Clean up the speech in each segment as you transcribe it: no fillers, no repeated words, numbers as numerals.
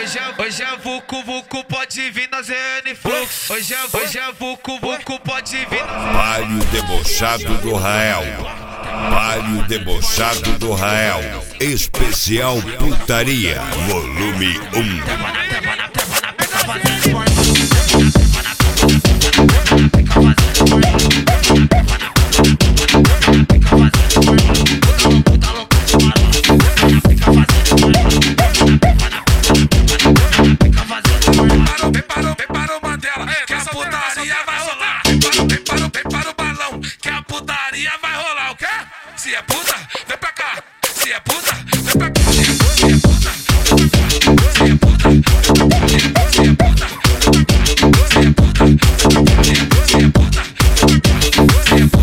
Hoje é Vucu Vucu, pode vir na ZN Flux. Hoje é Vucu Vucu, pode vir na ZN. Palio debochado do Rael. Palio debochado do Rael. Especial putaria, volume 1. Prepara o Mandela, que a putaria vai rolar. Prepara o balão, que a putaria vai rolar. O quê? Se é puta, vem pra cá. Se é puta, vem pra cá. Se é puta, se é puta, se é puta, se é puta, se é puta, se é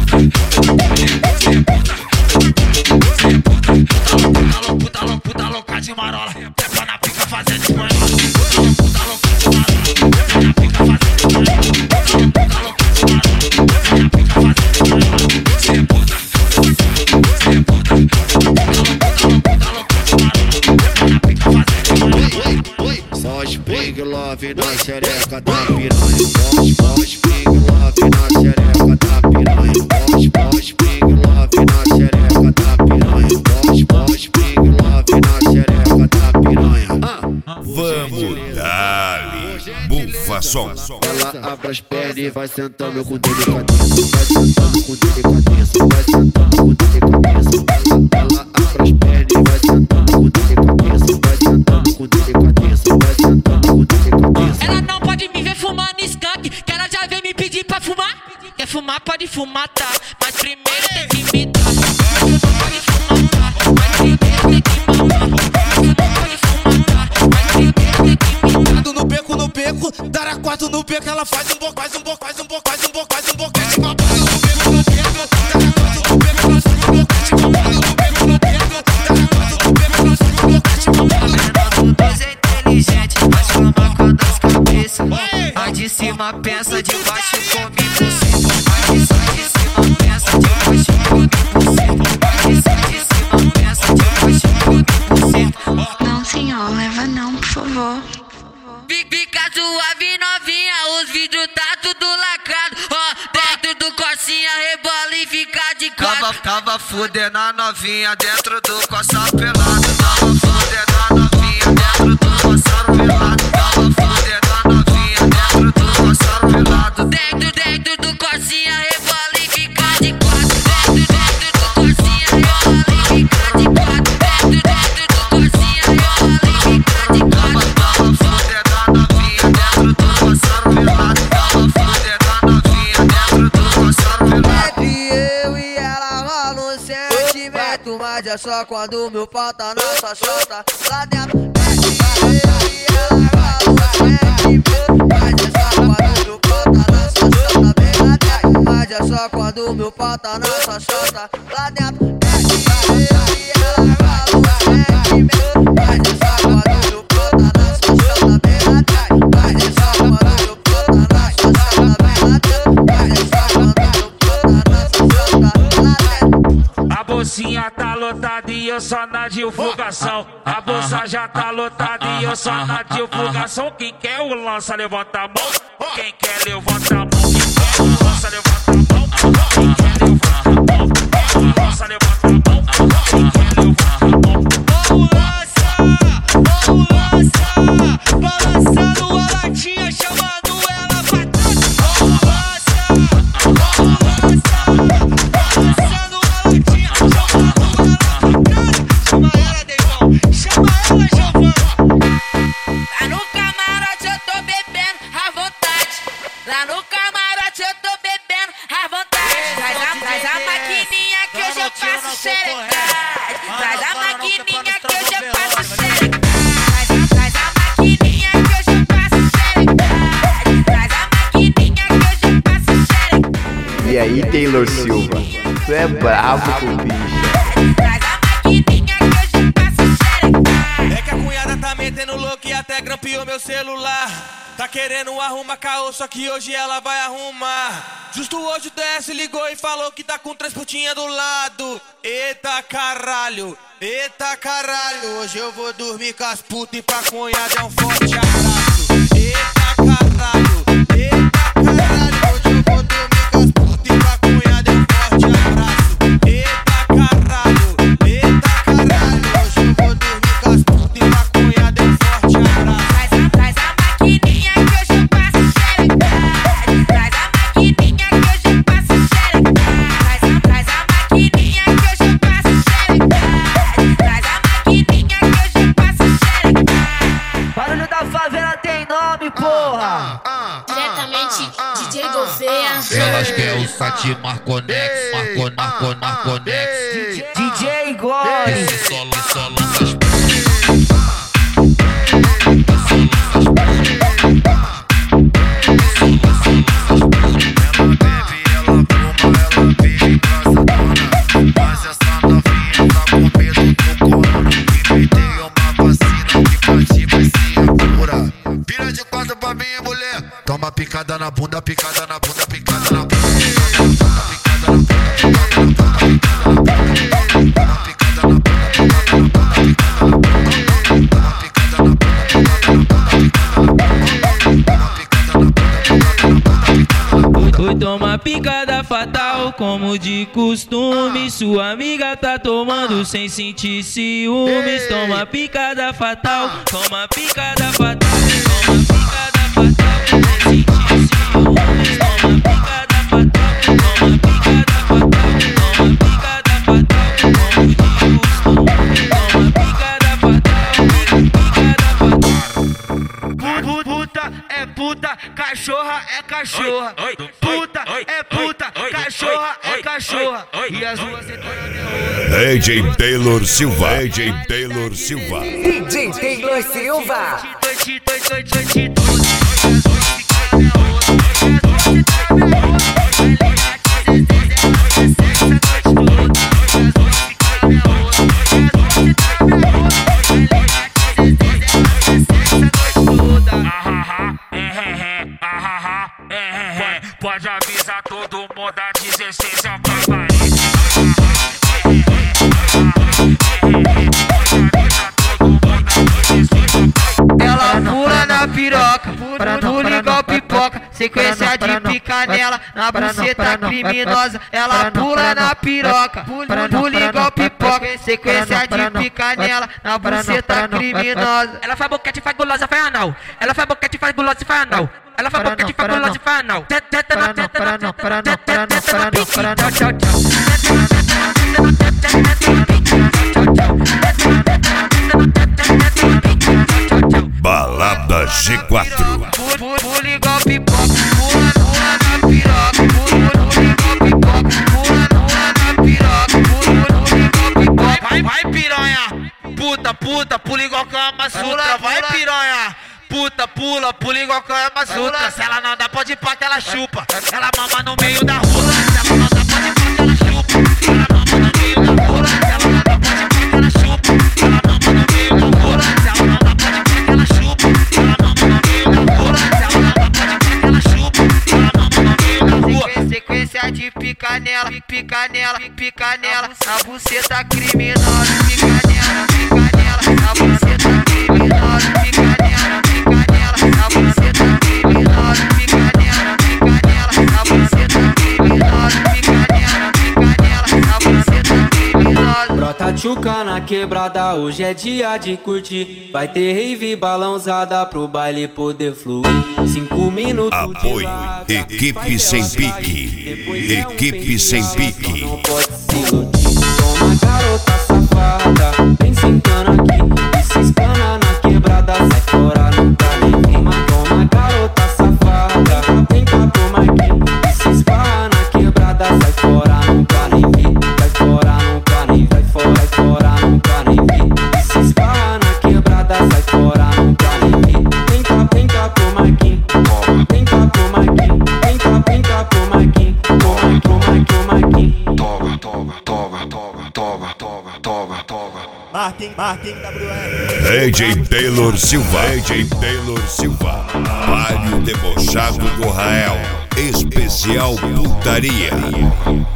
puta, puta louca de marola. Trepa na pica fazendo espanhola. Puta louca de marola. Trepa na pica fazendo espanhola. Puta louca de marola. Se é puta, se é puta, puta louca de marola. Trepa na pica fazendo espanhola. Só spring love na xereca da piranha. Só spring love na xereca da piranha. Só spring love na xereca da piranha. Só spring love na xereca da piranha. Vamos dali, bufa som. Ela abre as pernas e vai sentando com delicadeza. Vai sentando com delicadeza. Vai sentando com delicadeza. Ela abre as pernas e vai sentando com delicadeza. Vai sentando com delicadeza. Vai sentando com delicadeza. Ela não pode me ver fumando skunk, que ela já vem me pedir pra fumar. Quer fumar, pode fumar, tá? Mas primeiro tem que me dar. Pode fumar, tá? Mas primeiro tem que mamar. Pode fumar, tá? Mas primeiro tem que me dar. No beco, dar a quatro no beco, ela faz um boco, faz um boco, faz um boco, faz um boco, faz um boco de babado. No beco, dar a quatro no beco, ela faz um boco de babado. No beco, dar a quatro no beco, ela faz um boco de babado. Dois é inteligente, mas fama com das cabeças. A de cima pensa, de baixo come por cima. A de cima pensa, de baixo come por cima. A de cima pensa, de baixo come por cima. Não, senhor, leva não, por favor. Fica suave novinha, os vidros tá tudo lacrado. Ó, dentro do corsinha rebola e fica de quatro. Tava fudendo a novinha dentro do corsa pelado. Tava fudendo a novinha dentro do corsa pelado. Tava fudendo a novinha dentro do corsa pelado. Dentro do corsinha rebola e fica de quatro. Dentro do corsinha rebola e fica de quatro. Dentro do corsinha rebola e fica de quatro. Tava fudendo a novinha dentro do corsa pelado. Tava fudendo a novinha dentro do corsa pelado. Entre eu e ela rola um sentimento, mas é só quando meu pau tá na sua chota lá dentro. Entre eu e ela rola um sentimento, mas é só quando meu pau tá na sua chota bem lá dentro. Mas é só quando meu pau tá na sua chota lá dentro. Entre eu e ela rola um sentimento, mas é só quando meu pau tá na sua chota bem lá dentro. Mas é só quando meu pau tá na sua chota bem lá dentro. Mas é só quando meu pau tá na sua chota lá dentro. A bolsinha tá lotada e eu só na divulgação. A bolsa já tá lotada e eu só na divulgação. Quem quer o lança, levanta a mão. Quem quer, levanta a mão. Quem quer o lança, levanta a mão. Quem quer, levanta a mão. Quem quer o lança, levanta a mão. Quem quer, levanta a mão. Vamos lança, balançando a latinha, chamando ela pra trás. Vamos lança, balançando a latinha, chamando ela pra trás. Chama ela, Deivão, chama ela, Giovana. Lá no camarote eu tô bebendo à vontade. Lá no camarote eu tô bebendo à vontade. Traz a maquininha que hoje eu faço xerecagem. Traz a maquininha que hoje eu faço xerecagem. Traz a maquininha que hoje eu faço xerecagem. Traz a maquininha que hoje eu faço xerecagem. E aí, Taylor Silva, tu é brabo com o bicho. Traz a maquininha que hoje eu faço xerecagem. É que a cunhada tá metendo louco e até grampeou meu celular. Tá querendo arrumar caô, só que hoje ela vai arrumar. Justo hoje o DS ligou e falou que tá com 3 putinhas do lado. Eita caralho, hoje eu vou dormir com as putas e pra cunhada é um forte abraço. Eita caralho, hoje eu vou dormir com as putas e pra cunhada é um forte abraço. Eita caralho, hoje eu vou dormir com as putas e pra cunhada é um forte abraço. Traz a maquininha que hoje eu passo xerecada. Traz a maquininha que hoje eu passo xerecada. Traz a maquininha que hoje eu passo xerecada. Traz a maquininha que hoje eu passo xerecada. Barulho da favela tem nome, porra. Diretamente, DJ Gouveia. Elas querem o Sati Marconex. DJ Gore. Esse solo das Toma picada na bunda, picada na bunda, picada na bunda. Oi, toma picada fatal, como de costume. Sua amiga tá tomando sem sentir ciúmes. Toma picada fatal, toma picada fatal, toma picada fatal, sem sentir ciúmes. Toma picada fatal, toma picada fatal, toma picada fatal, como de costume. Toma picada fatal, picada fatal. Puta é puta, cachorra é cachorra. Puta é puta, cachorra é cachorra. E as duas DJ Taylor Silva. DJ Taylor Silva. DJ Taylor Silva. Pode avisar todo mundo, a 16 é o cavalinho. Ela pula na piroca, pula igual pipoca. Sequência de pica nela, na buceta criminosa. Ela pula na piroca, pula igual pipoca. Sequência de pica nela, na buceta criminosa. Ela faz boquete, faz gulosa, faz anal. Ela faz boquete, faz gulosa e faz anal. Ela faz boquete, faz gulosa e faz anal. Teta na pique. Tchau. Balada G4. Pula igual pipoca, pula na piroca. Pula igual pipoca, pula na piroca. Pula igual pipoca. Vai piranha, puta, pula igual Kama Sutra. Vai piranha, pula igual Kama Sutra. Se ela não dá, pode ir pra que ela chupa. Ela mama no meio da rua. Se ela não dá, pode ir pra que ela chupa. Ela mama no meio da rua. Se ela não dá, pode ir pra que ela chupa. Ela mama no meio da rua. Se ela não dá, pode ir pra que ela chupa. Ela mama no meio da rua. Se ela não dá, pode ir pra que ela chupa. Ela mama no meio da rua. Sequência de pica nela, na buceta criminosa. Pica nela, na buceta criminosa. Pica nela, na buceta criminosa. Pica nela, na buceta criminosa. Pica nela, na buceta criminosa. Brota tchuca na quebrada, hoje é dia de curtir. Vai ter rave balãozada pro baile poder fluir. 5 minutos Apoio. Equipe sem pique. Equipe sem pique. não pode se iludir. Toma garota safada, vem sentando aqui. E se escana na quebrada, sai fora, não tá nem vem. Toma garota safada, vem cá toma aqui. E se esbarra na quebrada, sai fora, não tá nem vem. Vai fora, não tá nem vai fora, não tá nem vem. E se esbarra na quebrada, sai fora, não tá nem vem. Vem cá toma aqui. Vem cá toma aqui. Vem cá toma aqui. Toma aqui. Toga. Marquinhos WR. DJ Taylor Silva. DJ Taylor Silva. Baile debochado do Rael. Especial putaria.